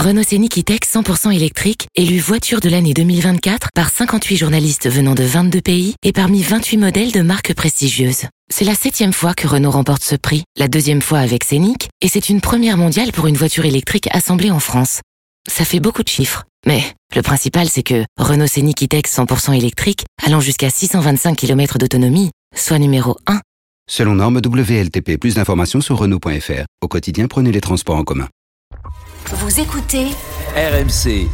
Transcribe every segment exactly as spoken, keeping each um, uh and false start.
Renault Scénic E-Tech cent pour cent électrique, élu voiture de l'année deux mille vingt-quatre par cinquante-huit journalistes venant de vingt-deux pays et parmi vingt-huit modèles de marques prestigieuses. C'est la septième fois que Renault remporte ce prix, la deuxième fois avec Scénic, et c'est une première mondiale pour une voiture électrique assemblée en France. Ça fait beaucoup de chiffres, mais le principal c'est que Renault Scénic E-Tech cent pour cent électrique, allant jusqu'à six cent vingt-cinq kilomètres d'autonomie, soit numéro un. Selon norme W L T P, plus d'informations sur Renault point F R. Au quotidien, prenez les transports en commun. Vous écoutez R M C.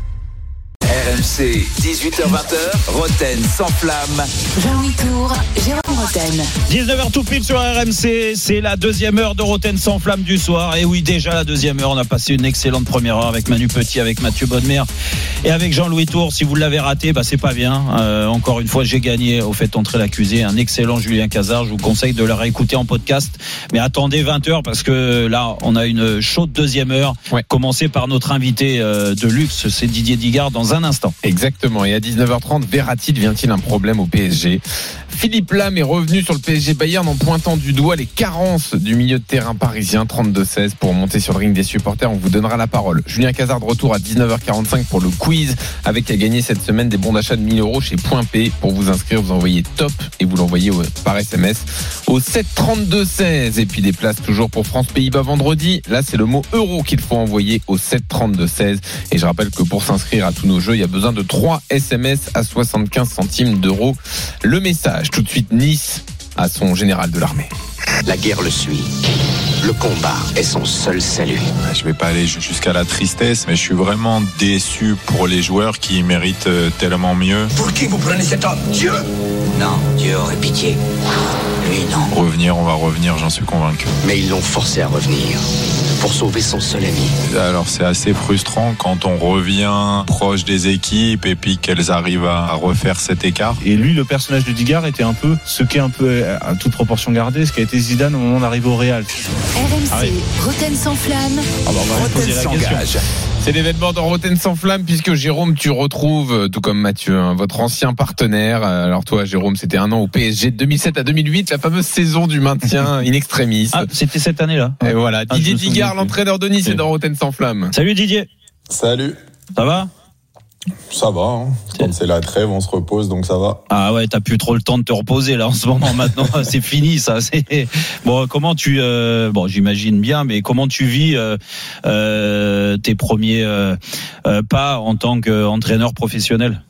R M C, dix-huit heures vingt, Roten sans flamme. Jean-Louis Tour, Jérôme Roten. dix-neuf heures tout pile sur R M C, c'est la deuxième heure de Roten sans flamme du soir. Et oui, déjà la deuxième heure, on a passé une excellente première heure avec Manu Petit, avec Mathieu Bonnemer et avec Jean-Louis Tour. Si vous l'avez raté, bah c'est pas bien. Euh, encore une fois, j'ai gagné au fait entrer l'accusé, un excellent Julien Cazard. Je vous conseille de le réécouter en podcast. Mais attendez vingt heures parce que là, on a une chaude deuxième heure. Ouais. Commencée par notre invité euh, de luxe, c'est Didier Digard dans un instant. Exactement. Et à dix-neuf heures trente, Verratti devient-il un problème au P S G? Philippe Lam est revenu sur le P S G Bayern en pointant du doigt les carences du milieu de terrain parisien. Trente-deux seize pour monter sur le ring des supporters. On vous donnera la parole. Julien Cazard de retour à dix-neuf heures quarante-cinq pour le quiz, avec à gagner cette semaine des bons d'achat de mille euros chez Point P. Pour vous inscrire, vous envoyez top et vous l'envoyez par S M S au sept trente-deux seize. Et puis des places toujours pour France-Pays-Bas vendredi. Là, c'est le mot euro qu'il faut envoyer au sept trente-deux seize. Et je rappelle que pour s'inscrire à tous nos jeux, il y a besoin de trois S M S à soixante-quinze centimes d'euros le message. Tout de suite, Nice à son général de l'armée. La guerre le suit. Le combat est son seul salut. Je vais pas aller jusqu'à la tristesse, mais je suis vraiment déçu pour les joueurs qui méritent tellement mieux. Pour qui vous prenez cet homme? Dieu? Non, Dieu aurait pitié. Lui, non. Revenir, on va revenir, j'en suis convaincu. Mais ils l'ont forcé à revenir pour sauver son seul ami. Alors c'est assez frustrant quand on revient proche des équipes et puis qu'elles arrivent à refaire cet écart. Et lui, le personnage de Digard était un peu ce qu'est un peu, à toute proportion gardée, ce qu'a été Zidane au moment d'arriver au Real. R M C, ah oui. Roten sans flamme. Ah bah on va Roten s'engage. C'est l'événement de Roten sans flamme puisque Jérôme, tu retrouves, tout comme Mathieu, hein, votre ancien partenaire. Alors toi, Jérôme, c'était un an au P S G de deux mille sept à deux mille huit, la fameuse saison du maintien in extremis. Ah, c'était cette année-là. Et voilà, ah, Didier Digard, l'entraîneur de Nice, est dans Roten sans flamme. Salut Didier. Salut. Ça va? Ça va, hein. Quand c'est la trêve, on se repose, donc ça va. Ah ouais, t'as plus trop le temps de te reposer là en ce moment. Maintenant, c'est fini, ça. C'est... Bon, comment tu, euh... bon, j'imagine bien, mais comment tu vis euh, euh, tes premiers euh, euh, pas en tant qu'entraîneur professionnel?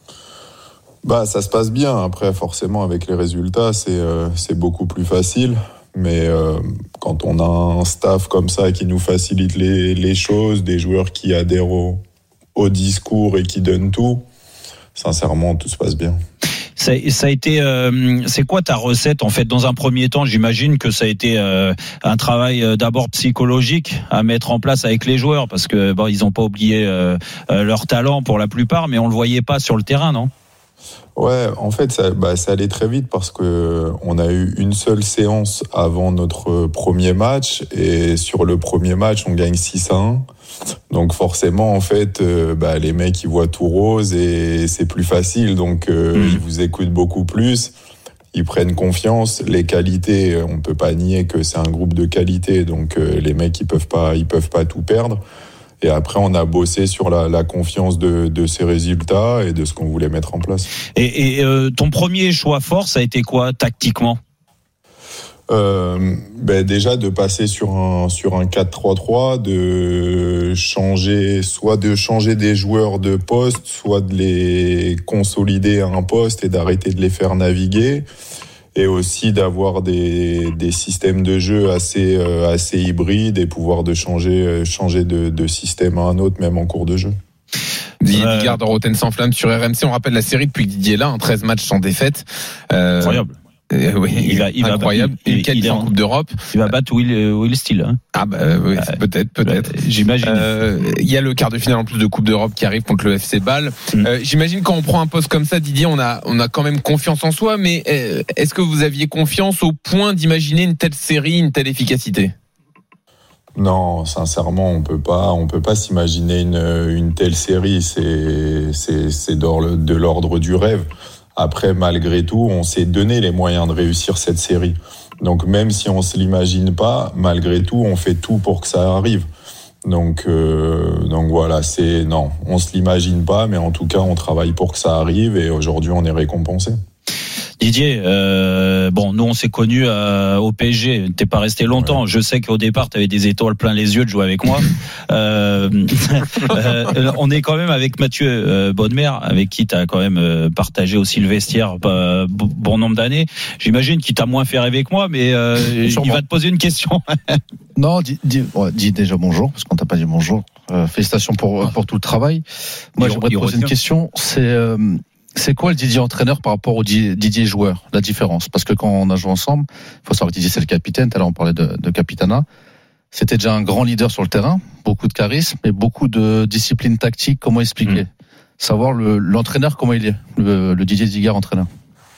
Bah, ça se passe bien. Après, forcément, avec les résultats, c'est euh, c'est beaucoup plus facile. Mais euh, quand on a un staff comme ça qui nous facilite les, les choses, des joueurs qui adhèrent au, au discours et qui donnent tout, sincèrement, tout se passe bien. Ça, ça a été, euh, c'est quoi ta recette en fait? Dans un premier temps, j'imagine que ça a été euh, un travail euh, d'abord psychologique à mettre en place avec les joueurs, parce que bon, ils n'ont pas oublié euh, euh, leur talent pour la plupart, mais on le voyait pas sur le terrain, non? Ouais, en fait, ça, bah, ça allait très vite parce que on a eu une seule séance avant notre premier match et sur le premier match, on gagne six à un. Donc forcément, en fait, euh, bah, les mecs, ils voient tout rose et c'est plus facile. Donc, euh, mmh. ils vous écoutent beaucoup plus. Ils prennent confiance. Les qualités, on peut pas nier que c'est un groupe de qualité. Donc, euh, les mecs, ils peuvent pas, ils peuvent pas tout perdre. Et après, on a bossé sur la, la confiance de, de ces résultats et de ce qu'on voulait mettre en place. Et, et euh, ton premier choix fort, ça a été quoi, tactiquement? euh, ben Déjà, de passer sur un, sur un quatre trois trois, de changer, soit de changer des joueurs de poste, soit de les consolider à un poste et d'arrêter de les faire naviguer. Et aussi d'avoir des, des systèmes de jeu assez, euh, assez hybrides et pouvoir de changer, changer de, de système à un autre, même en cours de jeu. Didier euh... Digard de Roten sans flamme sur R M C. On rappelle la série depuis que Didier est là, hein, treize matchs sans défaite. Euh... Incroyable. Euh, oui, il va, il incroyable. Va, il, il, il, il est en Coupe d'Europe. Il va battre Will, Will Steele. Hein. Ah bah oui, euh, peut-être, peut-être. Euh, j'imagine. Euh, il y a le quart de finale en plus de Coupe d'Europe qui arrive contre le F C Bâle. Mm. Euh, j'imagine quand on prend un poste comme ça, Didier, on a, on a quand même confiance en soi. Mais euh, est-ce que vous aviez confiance au point d'imaginer une telle série, une telle efficacité? Non, sincèrement, on peut pas, on peut pas s'imaginer une, une telle série. C'est, c'est, c'est de l'ordre du rêve. Après, malgré tout, on s'est donné les moyens de réussir cette série. Donc, même si on se l'imagine pas, malgré tout, on fait tout pour que ça arrive. Donc, euh, donc voilà, c'est non, on se l'imagine pas, mais en tout cas, on travaille pour que ça arrive et aujourd'hui, on est récompensé. Didier, euh, bon, nous on s'est connus euh, au P S G. T'es pas resté longtemps. Ouais. Je sais qu'au départ, t'avais des étoiles plein les yeux de jouer avec moi. euh, euh, on est quand même avec Mathieu euh, Bodmer, avec qui t'as quand même euh, partagé aussi le vestiaire euh, bon nombre d'années. J'imagine qu'il t'a moins fait rêver que moi, mais euh, il va te poser une question. Non, dis, dis, ouais, dis déjà bonjour, parce qu'on t'a pas dit bonjour. Euh, félicitations pour pour tout le travail. Moi, il j'aimerais te poser une question. C'est euh, C'est quoi le Didier entraîneur par rapport au Didier joueur, la différence? Parce que quand on a joué ensemble, il faut savoir que Didier c'est le capitaine, tout à l'heure on parlait de, de capitana, c'était déjà un grand leader sur le terrain, beaucoup de charisme et beaucoup de discipline tactique. Comment expliquer? mmh. Savoir le, l'entraîneur, comment il est, le, le Didier Digard entraîneur.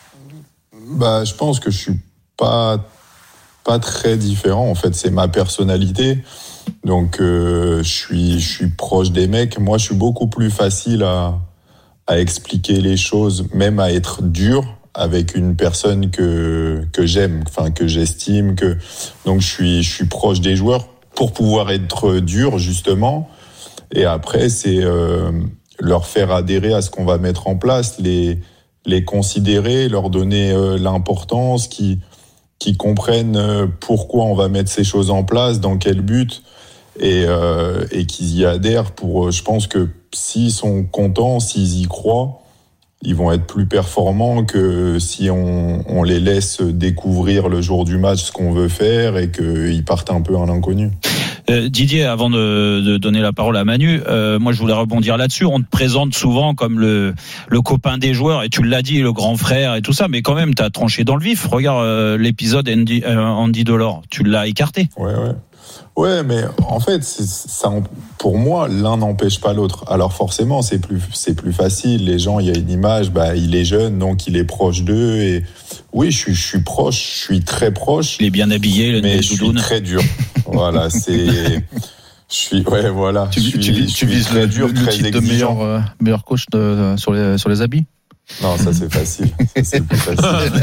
Bah, je pense que je suis pas, pas très différent, en fait, c'est ma personnalité. Donc euh, je suis, je suis proche des mecs. Moi je suis beaucoup plus facile à à expliquer les choses, même à être dur avec une personne que que j'aime, enfin que j'estime, que donc je suis je suis proche des joueurs pour pouvoir être dur justement. Et après c'est euh, leur faire adhérer à ce qu'on va mettre en place, les les considérer, leur donner euh, l'importance, qui qui comprennent euh, pourquoi on va mettre ces choses en place, dans quel but. Et, euh, et qu'ils y adhèrent pour, je pense que s'ils sont contents, s'ils y croient, ils vont être plus performants que si on, on les laisse découvrir le jour du match ce qu'on veut faire et qu'ils partent un peu à l'inconnu. Euh, Didier, avant de, de donner la parole à Manu, euh, moi je voulais rebondir là-dessus. On te présente souvent comme le, le copain des joueurs, et tu l'as dit, le grand frère et tout ça, mais quand même t'as tranché dans le vif. Regarde euh, l'épisode Andy, euh, Andy Delors, tu l'as écarté. Ouais, ouais. Ouais, mais en fait, c'est, ça, pour moi, l'un n'empêche pas l'autre. Alors forcément, c'est plus, c'est plus facile. Les gens, il y a une image, bah, il est jeune, donc il est proche d'eux. Et oui, je suis, je suis proche, je suis très proche. Il est bien habillé, le mais je suis très dur. Voilà, c'est. Je suis, ouais, voilà. Tu, je suis, tu, tu, tu vises le, dur, le, le titre de meilleur, euh, meilleur coach de, sur les, sur les habits. Non, ça c'est facile. Ça, c'est le plus facile.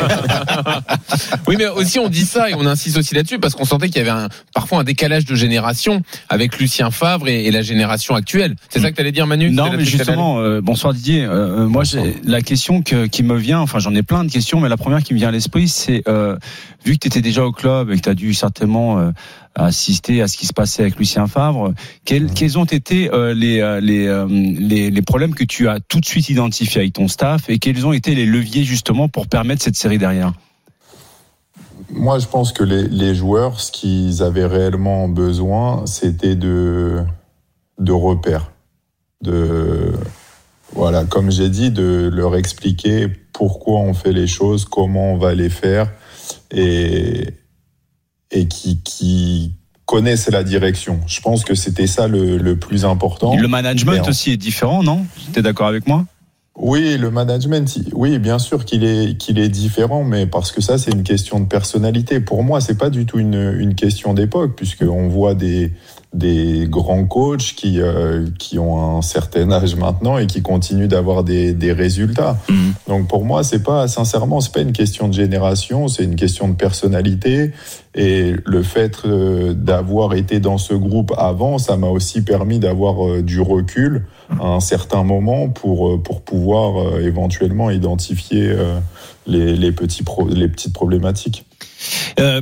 Oui, mais aussi on dit ça et on insiste aussi là-dessus parce qu'on sentait qu'il y avait un, parfois un décalage de génération avec Lucien Favre et, et la génération actuelle. C'est ça que tu allais dire, Manu? Non, mais justement, euh, bonsoir Didier. Euh, moi, j'ai la question que, qui me vient, enfin j'en ai plein de questions, mais la première qui me vient à l'esprit, c'est euh, vu que tu étais déjà au club et que tu as dû certainement euh, assister à ce qui se passait avec Lucien Favre, quels, quels ont été euh, les, les, euh, les, les problèmes que tu as tout de suite identifiés avec ton staff et quels ont été les leviers justement pour permettre cette série derrière? Moi, je pense que les, les joueurs, ce qu'ils avaient réellement besoin, c'était de, de repères. De, voilà, comme j'ai dit, de leur expliquer pourquoi on fait les choses, comment on va les faire et, et qui, qui connaissent la direction. Je pense que c'était ça le, le plus important. Le management en... aussi est différent, non? Tu es d'accord avec moi? Oui, le management, oui, bien sûr qu'il est qu'il est différent, mais parce que ça, c'est une question de personnalité. Pour moi, c'est pas du tout une une question d'époque, puisqu'on voit des des grands coachs qui euh, qui ont un certain âge maintenant et qui continuent d'avoir des des résultats. Mmh. Donc pour moi, c'est pas sincèrement, c'est pas une question de génération, c'est une question de personnalité. Et le fait euh, d'avoir été dans ce groupe avant, ça m'a aussi permis d'avoir euh, du recul à un certain moment pour euh, pour pouvoir euh, éventuellement identifier euh, les les petits pro, les petites problématiques. Euh,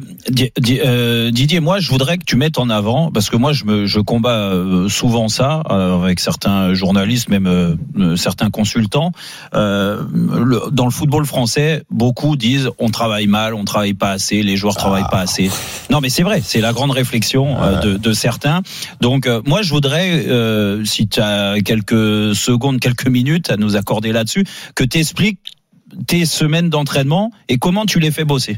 Didier, moi je voudrais que tu mettes en avant, parce que moi je, me, je combats souvent ça euh, avec certains journalistes, même euh, certains consultants. Euh, le, dans le football français, beaucoup disent on travaille mal, on travaille pas assez, les joueurs ah. travaillent pas assez. Non, mais c'est vrai, c'est la grande réflexion euh, de, de certains. Donc euh, moi je voudrais, euh, si tu as quelques secondes, quelques minutes à nous accorder là-dessus, que tu expliques tes semaines d'entraînement et comment tu les fais bosser.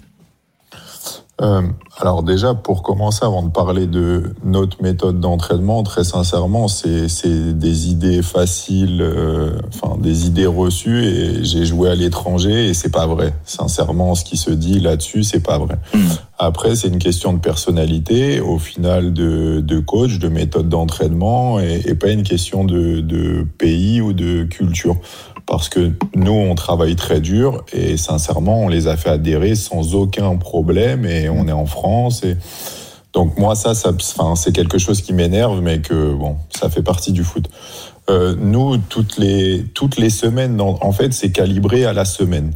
Euh, alors déjà, pour commencer, avant de parler de notre méthode d'entraînement, très sincèrement, c'est, c'est des idées faciles, euh, enfin des idées reçues, et j'ai joué à l'étranger et c'est pas vrai. Sincèrement, ce qui se dit là-dessus, c'est pas vrai. Mmh. Après, c'est une question de personnalité, au final de, de coach, de méthode d'entraînement, et, et pas une question de, de pays ou de culture. Parce que nous, on travaille très dur et sincèrement, on les a fait adhérer sans aucun problème et on est en France. Et Donc moi ça, ça, enfin c'est quelque chose qui m'énerve, mais que bon, ça fait partie du foot. Euh, nous toutes les toutes les semaines, en fait, c'est calibré à la semaine.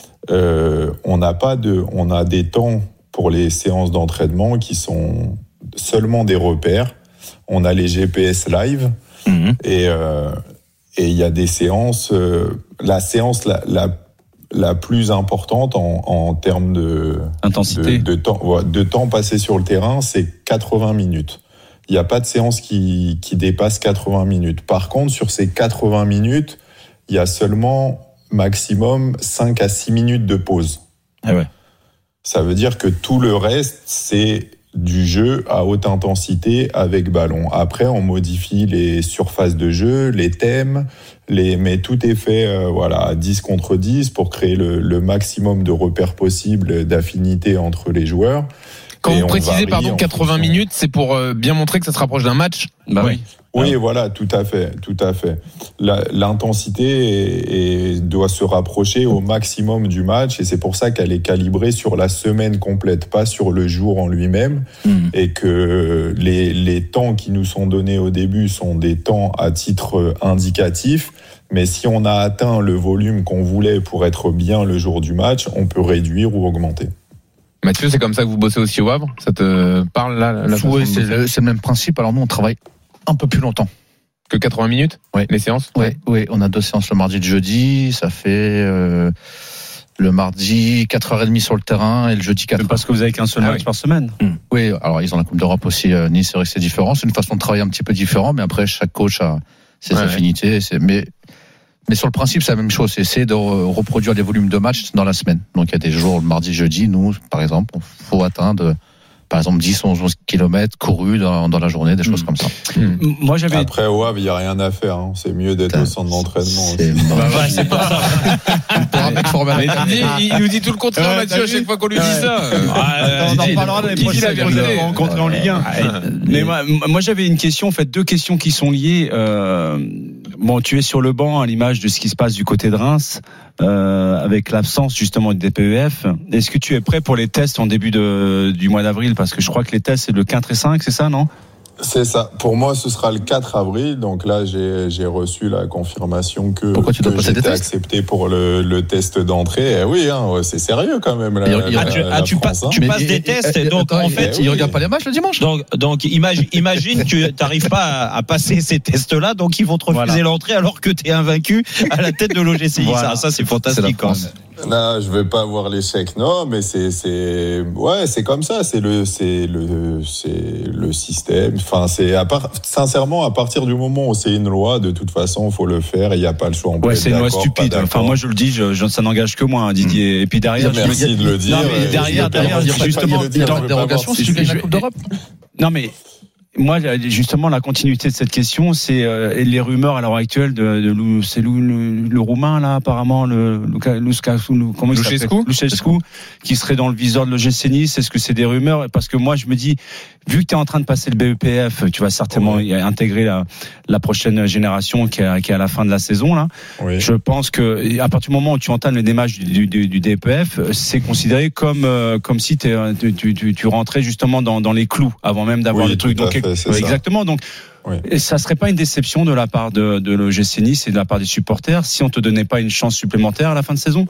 Euh, on n'a pas de, on a des temps pour les séances d'entraînement qui sont seulement des repères. On a les G P S live mmh. et euh, et il y a des séances. Euh, la séance la, la la plus importante en, en termes de intensité, de, de temps, ouais, de temps passé sur le terrain, c'est quatre-vingts minutes. Il n'y a pas de séance qui qui dépasse quatre-vingts minutes. Par contre, sur ces quatre-vingts minutes, il y a seulement maximum cinq à six minutes de pause. Ah ouais. Ça veut dire que tout le reste, c'est du jeu à haute intensité avec ballon. Après, on modifie les surfaces de jeu, les thèmes, les... mais tout est fait euh, voilà, à dix contre dix pour créer le, le maximum de repères possibles d'affinité entre les joueurs. Quand Et vous précisez, pardon, quatre-vingts fonction... minutes, c'est pour euh, bien montrer que ça se rapproche d'un match. Bah oui. Oui, voilà, tout à fait, tout à fait. La, l'intensité est, est, doit se rapprocher au maximum du match, et c'est pour ça qu'elle est calibrée sur la semaine complète, pas sur le jour en lui-même, mmh. et que les, les temps qui nous sont donnés au début sont des temps à titre indicatif. Mais si on a atteint le volume qu'on voulait pour être bien le jour du match, on peut réduire ou augmenter. Mathieu, c'est comme ça que vous bossez aussi au Havre ? Ça te parle là la Oui, c'est le, c'est le même principe. Alors nous, on travaille un peu plus longtemps. Que quatre-vingts minutes ? Oui. Les séances ? Oui, oui, on a deux séances le mardi et le jeudi. Ça fait euh, le mardi quatre heures trente sur le terrain et le jeudi quatre heures. Parce que vous avez qu'un seul ah, match oui. par semaine. Mmh. Oui, alors ils ont la Coupe d'Europe aussi, euh, Nice, c'est vrai que c'est différent. C'est une façon de travailler un petit peu différente, mais après, chaque coach a ses ouais, affinités. Ouais. C'est, mais, mais sur le principe, c'est la même chose. C'est essayer de reproduire les volumes de matchs dans la semaine. Donc il y a des jours, le mardi, jeudi, nous, par exemple, il faut atteindre... Par exemple, dix, onze kilomètres courus dans, dans la journée, des choses mmh. comme ça. Mmh. Moi, j'avais... Après, au Havre, il n'y a rien à faire. Hein. C'est mieux d'être T'as... au centre d'entraînement. C'est, bah, ouais, c'est pas ça. il, il nous dit tout le contraire, ouais, Mathieu, à chaque fois qu'on lui dit ouais. ça. Ah, on en parlera dans les prochaines rencontres en Ligue un. Mais moi, moi, j'avais une question, en fait, deux questions qui sont liées. Euh, bon, tu es sur le banc à l'image de ce qui se passe du côté de Reims. Euh, avec l'absence justement du D P E F, est-ce que tu es prêt pour les tests en début de, du mois d'avril ? Parce que je crois que les tests c'est le quatre et cinq, c'est ça, non ? C'est ça. Pour moi, ce sera le quatre avril. Donc là, j'ai, j'ai reçu la confirmation que, Pourquoi tu dois que passer j'étais accepté pour le, le test d'entrée. Eh oui, hein, c'est sérieux quand même. La, il, la, ah, tu, la ah, tu, France, passes, hein. tu passes des tests, et, et, donc attends, en fait, il, il regarde pas les matchs le dimanche. Donc, donc imagine, imagine, tu n'arrives pas à, à passer ces tests-là, donc ils vont te refuser voilà. l'entrée alors que tu es invaincu à la tête de l'O G C I. Voilà. Ça, ça, c'est fantastique. C'est non, je vais pas avoir l'échec. Non, mais c'est, c'est, ouais, c'est comme ça. C'est le, c'est le, c'est le système. Enfin, c'est à part, sincèrement, à partir du moment où c'est une loi, de toute façon, faut le faire. Il n'y a pas le choix. On ouais, c'est une loi stupide. Enfin, moi, je le dis, je, je, ça n'engage que moi, hein, Didier. Mmh. Et puis derrière, merci je de le dire. Non, mais derrière, derrière, justement, il y a des dérogations si tu gagnes la Coupe d'Europe. Non, mais. Moi, justement, la continuité de cette question, c'est euh, les rumeurs à l'heure actuelle de, de, de c'est le, le, le roumain là, apparemment, le Lucescu, comment il s'appelle, Lucescu, qui serait dans le viseur de l'O G C Nice. Est-ce que c'est des rumeurs ? Parce que moi, je me dis, vu que tu es en train de passer le B E P F, tu vas certainement oui. intégrer la, la prochaine génération qui est, qui est à la fin de la saison là. Oui. Je pense que à partir du moment où tu entames le démarrage du, du, du D P F, c'est considéré comme euh, comme si tu, tu, tu, tu rentrais justement dans, dans les clous avant même d'avoir oui, les trucs. Donc, fait, exactement. Donc, oui. ça serait pas une déception de la part de, de l'O G C Nice et de la part des supporters si on te donnait pas une chance supplémentaire à la fin de saison ?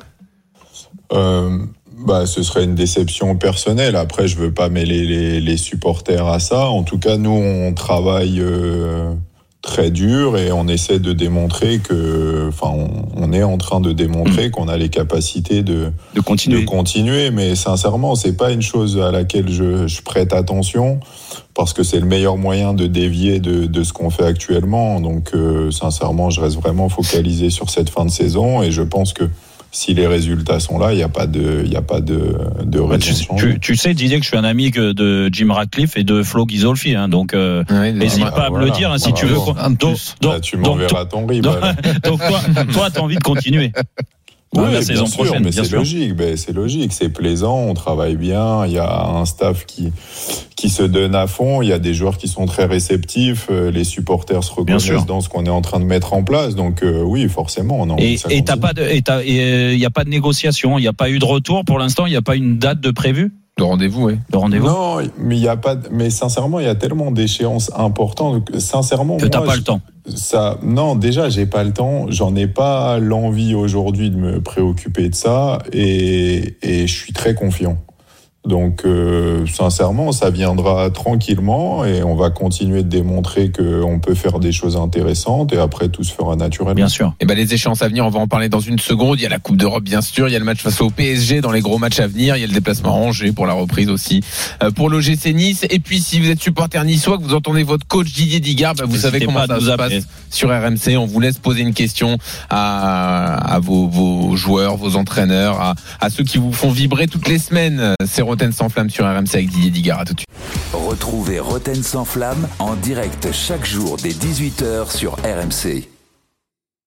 euh, bah, ce serait une déception personnelle. Après, je veux pas mêler les, les supporters à ça. En tout cas, nous, on travaille euh, très dur et on essaie de démontrer que, enfin, on, on est en train de démontrer mmh. qu'on a les capacités de, de continuer. de continuer. Mais sincèrement, c'est pas une chose à laquelle je, je prête attention parce que c'est le meilleur moyen de dévier de, de ce qu'on fait actuellement. Donc, euh, sincèrement, je reste vraiment focalisé sur cette fin de saison et je pense que si les résultats sont là, il n'y a pas de, il y a pas de, de raison tu, de changer. Tu, tu sais, Didier, que je suis un ami de Jim Ratcliffe et de Flo Ghisolfi, hein, donc euh, oui, n'hésite bah, pas à voilà, me le dire hein, si voilà, tu veux. Voilà. Donc, donc, bah, tu m'enverras ton RIB. Donc, donc toi, toi, t'as envie de continuer. Oui, la bien saison sûr, prochaine, mais bien c'est sûr. logique, ben, c'est logique, c'est plaisant, on travaille bien, il y a un staff qui qui se donne à fond, il y a des joueurs qui sont très réceptifs, les supporters se reconnaissent dans ce qu'on est en train de mettre en place, donc euh, oui, forcément, on a envie et, que ça et t'as pas de, et il y a pas de négociation, il n'y a pas eu de retour pour l'instant, il n'y a pas une date de prévue. Le rendez-vous, oui. Le rendez-vous. Non, mais il y a pas. Mais sincèrement, il y a tellement d'échéances importantes. Que, sincèrement, que t'as moi, pas je, le temps. Ça, non, déjà, j'ai pas le temps. J'en ai pas l'envie aujourd'hui de me préoccuper de ça, et, et je suis très confiant. Donc, euh, sincèrement, ça viendra tranquillement et on va continuer de démontrer qu'on peut faire des choses intéressantes et après tout se fera naturellement. Bien sûr. Et ben les échéances à venir, on va en parler dans une seconde. Il y a la Coupe d'Europe, bien sûr. Il y a le match face au P S G dans les gros matchs à venir. Il y a le déplacement à Angers pour la reprise aussi euh, pour l'O G C Nice. Et puis, si vous êtes supporter niçois, que vous entendez votre coach Didier Digard, bah, vous N'hésitez savez comment ça se appeler. passe sur R M C. On vous laisse poser une question à, à vos, vos joueurs, vos entraîneurs, à, à ceux qui vous font vibrer toutes les semaines. C'est Roten sans flamme sur R M C avec Didier Digard. À tout de suite. Retrouvez Roten sans flamme en direct chaque jour dès dix-huit heures sur R M C.